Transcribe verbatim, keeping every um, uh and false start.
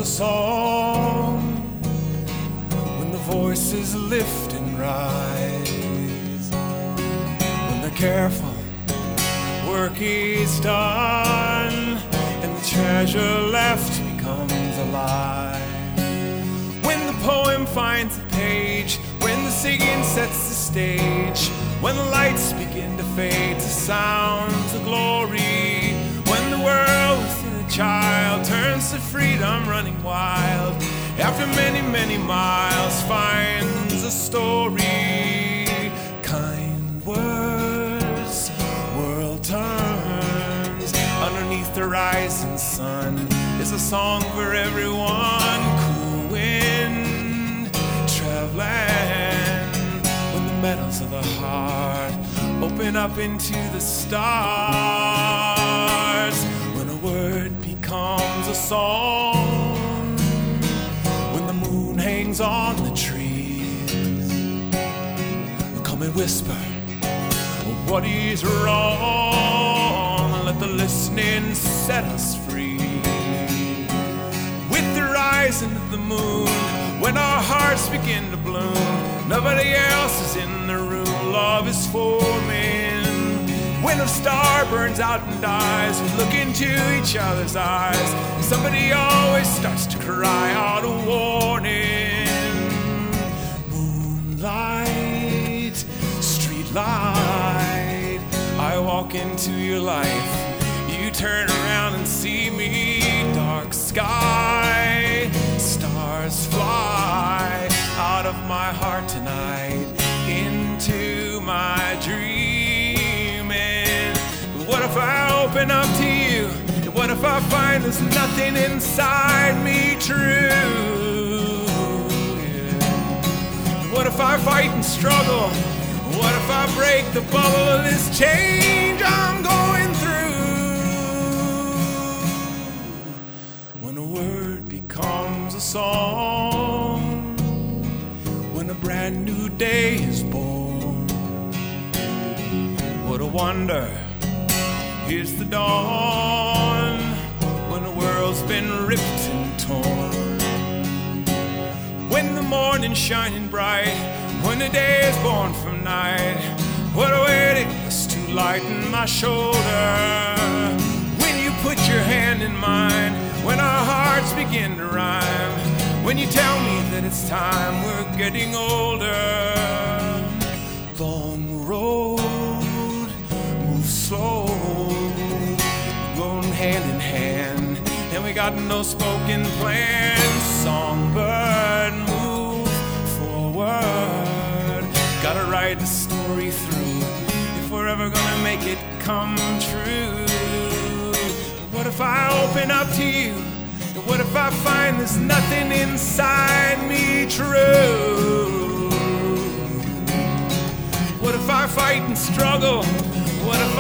song when the voices lift and rise, when the careful work is done and the treasure left becomes alive, when the poem finds a page, when the singing sets the stage, when the lights begin to fade to sounds of glory, when the world within a child turns to freedom running wild, after many, many miles finds a story. Kind words, world turns, underneath the rising sun is a song for everyone. Cool wind, traveling, when the metals of the heart open up into the stars, when a word becomes a song, when the moon hangs on the trees, come and whisper what is wrong, let the listening set us free. With the rising of the moon, when our hearts begin to bloom, nobody else is in the room, love is forming. When a star burns out and dies, we look into each other's eyes, and somebody always starts to cry out a warning. Moonlight, street light, I walk into your life, you turn around and see me. Dark sky, stars fly out of my heart tonight into my dreaming. But what if I open up to you? And what if I find there's nothing inside me true? Yeah. What if I fight and struggle? What if I break the bubble of this change I'm going through? When a word becomes a song, when a brand new day is born, what a wonder is the dawn, when the world's been ripped and torn, when the morning's shining bright, when the day is born from night, what a weight it is to lighten my shoulder, when you put your hand in mine, when our hearts begin to rhyme, when you tell me that it's time we're getting older. Long road, move slow, going hand in hand, and we got no spoken plan. Songbird, move forward, gotta ride the story through if we're ever gonna make it come true. What if I open up to you? And what if I find there's nothing inside me true? What if I fight and struggle? What if